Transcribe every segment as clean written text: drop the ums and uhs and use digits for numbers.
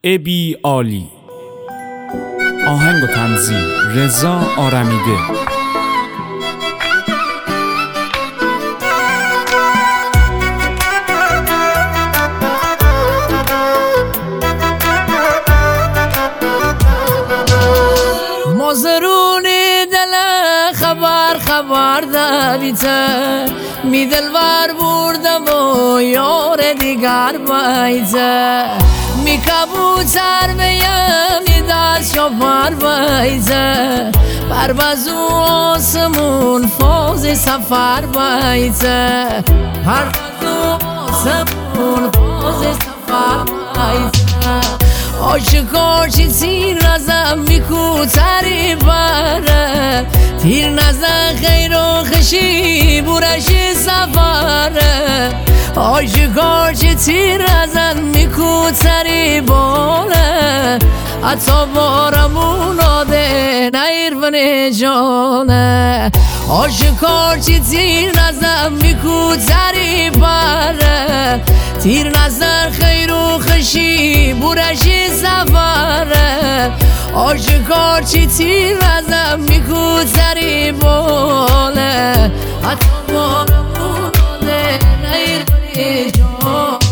ابی عالی. آهنگ و تنظیم رضا آرمیده. مازرونی دل خبر دویته می دلبر بردم و یار دیگر بایزه می کبوتر بیم می دست شفر بایزه پروازو آسمون فاز سفر بایزه پروازو آسمون فاز سفر بایزه آشکار چی تیر نزم میکو تری بره تیر نزم خیر و خشی بورشی سفره آشکار چی تیر نزم میکو تری باله حتی بارمون آده نیر بنی جانه آشکار چی تیر نزم میکو تری بره تیر نزن خیر و خشی بورشی سفره آشکار چی تیر نزم میکو تری باله حتی بارمون آده نیر بنی جانه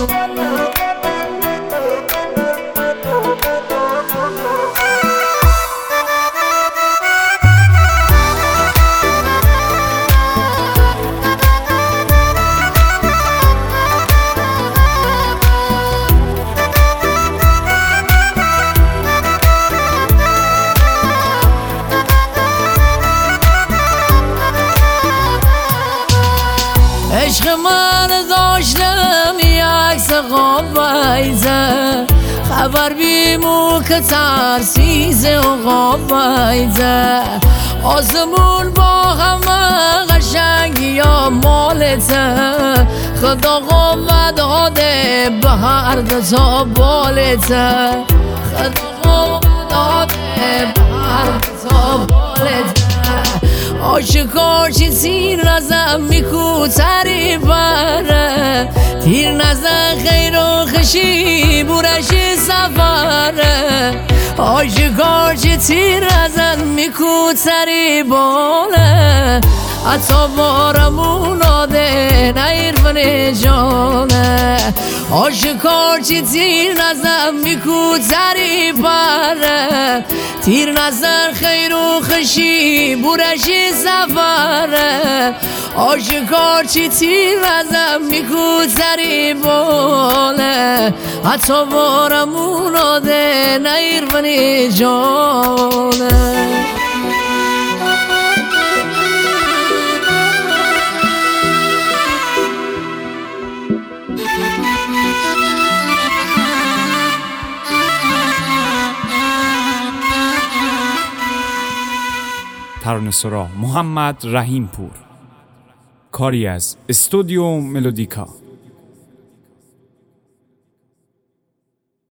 عشق من داشتم یک سقام بایزه خبر بیمو که ترسیزه و غاب بایزه آسمون با همه قشنگی یا مالته خدا قوت داده به هر دو تا بالته خدا قوت داده به هر دو تا بالته آشکار چی تیر نزم میکو تری بره تیر نزن خیر و خشی بورشی سفره آشکار چی تیر نزم میکو تری باله حتی بارمون آده نیر بنی جانه آشکار چی تیر نزم میکو تری بره تیر نزن خیر و خشی بورشی سفره آشکار چی تیر نزم میکو تری باله حتی بارمون آده نیر بنی جانه ترانه‌سرا محمد رحیم پور، کاری از استودیو ملودیکا.